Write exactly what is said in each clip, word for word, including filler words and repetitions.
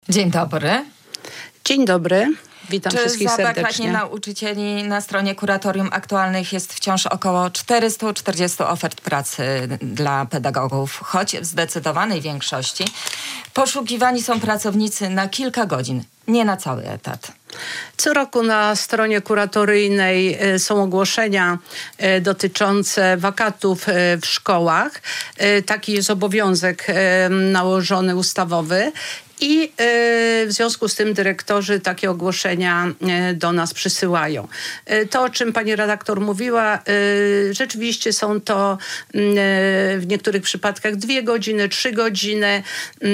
Dzień dobry. Dzień dobry. Witam Czy wszystkich serdecznie. Czy zabraknie nauczycieli? Na stronie Kuratorium Aktualnych jest wciąż około czterysta czterdzieści ofert pracy dla pedagogów, choć w zdecydowanej większości poszukiwani są pracownicy na kilka godzin, nie na cały etat. Co roku na stronie kuratoryjnej są ogłoszenia dotyczące wakatów w szkołach. Taki jest obowiązek nałożony ustawowy. I w związku z tym dyrektorzy takie ogłoszenia do nas przysyłają. To, o czym pani redaktor mówiła, rzeczywiście są to w niektórych przypadkach dwie godziny, trzy godziny,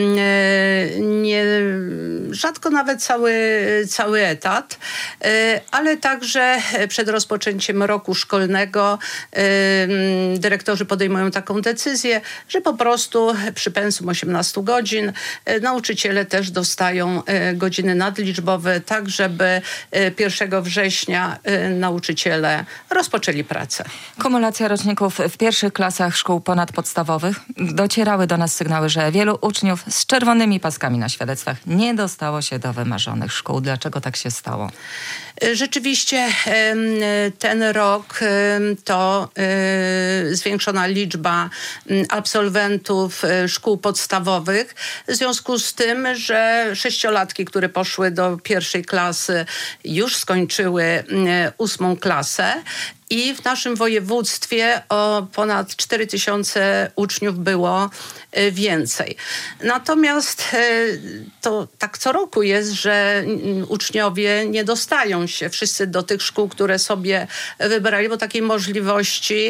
nie, rzadko nawet cały, cały etat, ale także przed rozpoczęciem roku szkolnego dyrektorzy podejmują taką decyzję, że po prostu przy pensum osiemnaście godzin nauczyciele też dostają godziny nadliczbowe, tak żeby pierwszego września nauczyciele rozpoczęli pracę. Kumulacja roczników w pierwszych klasach szkół ponadpodstawowych. Docierały do nas sygnały, że wielu uczniów z czerwonymi paskami na świadectwach nie dostało się do wymarzonych szkół. Dlaczego tak się stało? Rzeczywiście ten rok to zwiększona liczba absolwentów szkół podstawowych w związku z tym, że sześciolatki, które poszły do pierwszej klasy, już skończyły ósmą klasę. I w naszym województwie o ponad cztery tysiące uczniów było więcej. Natomiast to tak co roku jest, że uczniowie nie dostają się wszyscy do tych szkół, które sobie wybrali, bo takiej możliwości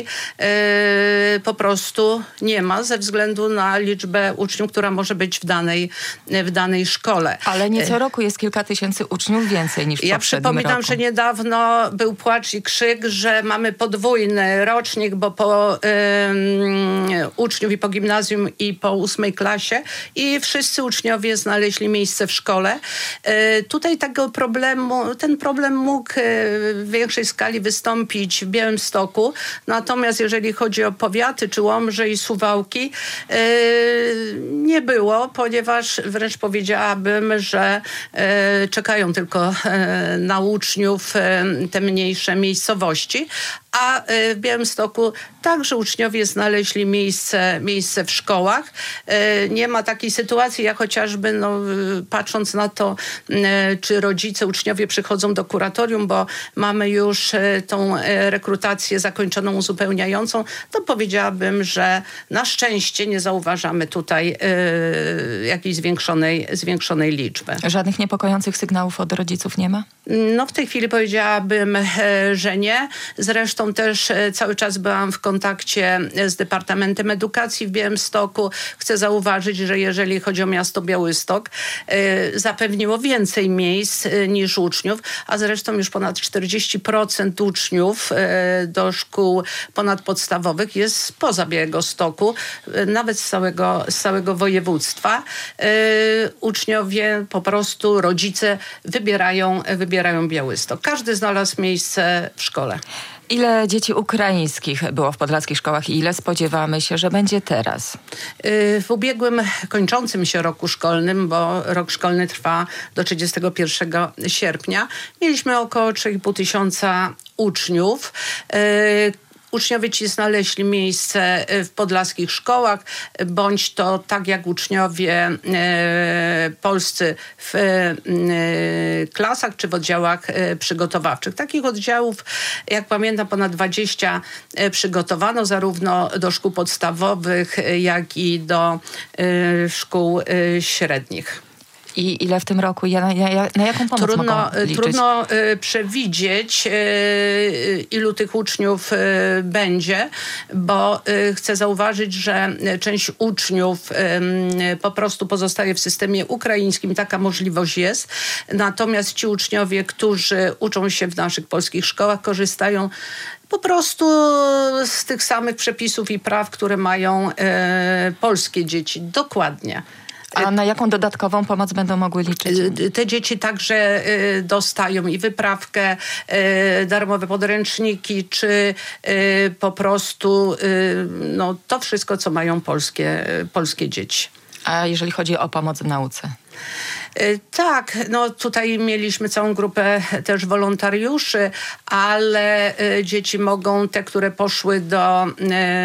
po prostu nie ma ze względu na liczbę uczniów, która może być w danej, w danej szkole. Ale nie co roku jest kilka tysięcy uczniów więcej niż w ja poprzednim przypominam, roku. że niedawno był płacz i krzyk, że mamy podwójny rocznik, bo po ym, uczniów i po gimnazjum i po ósmej klasie i wszyscy uczniowie znaleźli miejsce w szkole. Y, tutaj tego problemu, ten problem mógł y, w większej skali wystąpić w Białymstoku, natomiast jeżeli chodzi o powiaty, czy Łomże i Suwałki, y, nie było, ponieważ wręcz powiedziałabym, że y, czekają tylko y, na uczniów y, te mniejsze miejscowości, a w Białymstoku także uczniowie znaleźli miejsce, miejsce w szkołach. Nie ma takiej sytuacji, jak chociażby no, patrząc na to, czy rodzice, uczniowie przychodzą do kuratorium, bo mamy już tą rekrutację zakończoną, uzupełniającą, to powiedziałabym, że na szczęście nie zauważamy tutaj jakiejś zwiększonej, zwiększonej liczby. Żadnych niepokojących sygnałów od rodziców nie ma? No w tej chwili powiedziałabym, że nie. Zresztą też cały czas byłam w kontakcie z Departamentem Edukacji w Białymstoku. Chcę zauważyć, że jeżeli chodzi o miasto Białystok, zapewniło więcej miejsc niż uczniów, a zresztą już ponad czterdzieści procent uczniów do szkół ponadpodstawowych jest spoza Białegostoku, nawet z całego, z całego województwa. Uczniowie, po prostu rodzice wybierają, wybierają Białystok. Każdy znalazł miejsce w szkole. Ile dzieci ukraińskich było w podlaskich szkołach i ile spodziewamy się, że będzie teraz? W ubiegłym, kończącym się roku szkolnym, bo rok szkolny trwa do trzydziestego pierwszego sierpnia, mieliśmy około trzy i pół tysiąca uczniów. Uczniowie ci znaleźli miejsce w podlaskich szkołach, bądź to tak jak uczniowie e, polscy w e, klasach czy w oddziałach e, przygotowawczych. Takich oddziałów, jak pamiętam, ponad dwadzieścia e, przygotowano zarówno do szkół podstawowych, jak i do e, szkół e, średnich. I ile w tym roku, na, na, na jaką pomoc trudno, mogą liczyć? Trudno y, przewidzieć, y, ilu tych uczniów y, będzie, bo y, chcę zauważyć, że część uczniów y, po prostu pozostaje w systemie ukraińskim. Taka możliwość jest. Natomiast ci uczniowie, którzy uczą się w naszych polskich szkołach, korzystają po prostu z tych samych przepisów i praw, które mają y, polskie dzieci. Dokładnie. A na jaką dodatkową pomoc będą mogły liczyć? Te dzieci także y, dostają i wyprawkę, y, darmowe podręczniki, czy y, po prostu y, no, to wszystko, co mają polskie, y, polskie dzieci. A jeżeli chodzi o pomoc w nauce? Tak, no tutaj mieliśmy całą grupę też wolontariuszy, ale dzieci mogą, te, które poszły do e,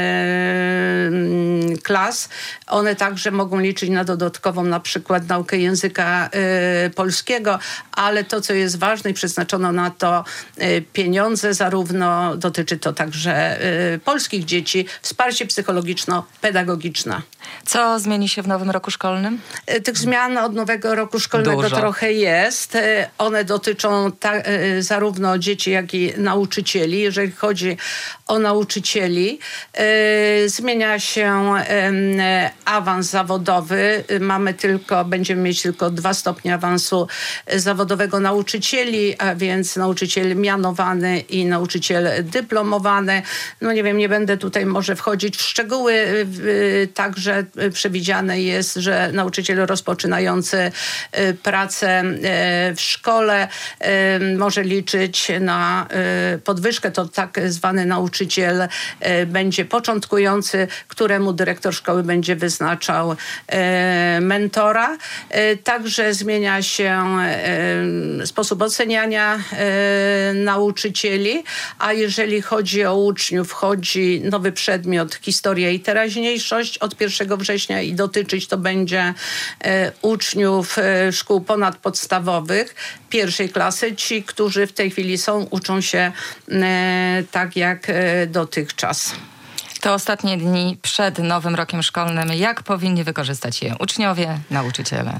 klas, one także mogą liczyć na dodatkową na przykład naukę języka e, polskiego, ale to, co jest ważne i przeznaczono na to e, pieniądze, zarówno dotyczy to także e, polskich dzieci, wsparcie psychologiczno-pedagogiczne. Co zmieni się w nowym roku szkolnym? E, tych zmian od nowego roku szkolnego Dużo. trochę jest. E, one dotyczą ta, e, zarówno dzieci, jak i nauczycieli. Jeżeli chodzi o nauczycieli, e, zmienia się e, awans zawodowy. Mamy tylko, będziemy mieć tylko dwa stopnie awansu zawodowego nauczycieli, a więc nauczyciel mianowany i nauczyciel dyplomowany. No nie wiem, nie będę tutaj może wchodzić w szczegóły. E, także przewidziane jest, że nauczyciel rozpoczynający e, pracę e, w szkole e, może liczyć na e, podwyżkę. To tak zwany nauczyciel e, będzie początkujący, któremu dyrektor szkoły będzie wyznaczał e, mentora. E, także zmienia się e, sposób oceniania e, nauczycieli, a jeżeli chodzi o uczniów, wchodzi nowy przedmiot historia i teraźniejszość od pierwszego września i dotyczyć to będzie e, uczniów e, szkół ponadpodstawowych pierwszej klasy. Ci, którzy w tej chwili są, uczą się e, tak jak e, dotychczas. Te ostatnie dni przed nowym rokiem szkolnym, jak powinni wykorzystać je uczniowie, nauczyciele?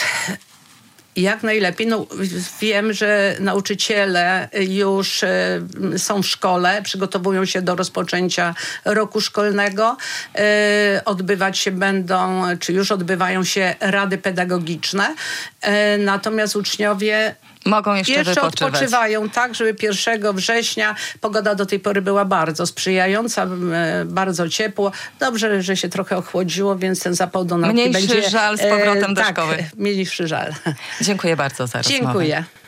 Jak najlepiej. No, wiem, że nauczyciele już e, są w szkole, przygotowują się do rozpoczęcia roku szkolnego. E, odbywać się będą, czy już odbywają się rady pedagogiczne. E, natomiast uczniowie Mogą jeszcze, jeszcze wypoczywać. odpoczywają, tak, żeby pierwszego września, pogoda do tej pory była bardzo sprzyjająca, e, bardzo ciepło. Dobrze, że się trochę ochłodziło, więc ten zapał do nauki Mniejszy będzie... żal z powrotem e, do tak, szkoły. mniejszy żal. Dziękuję bardzo za rozmowę. Dziękuję.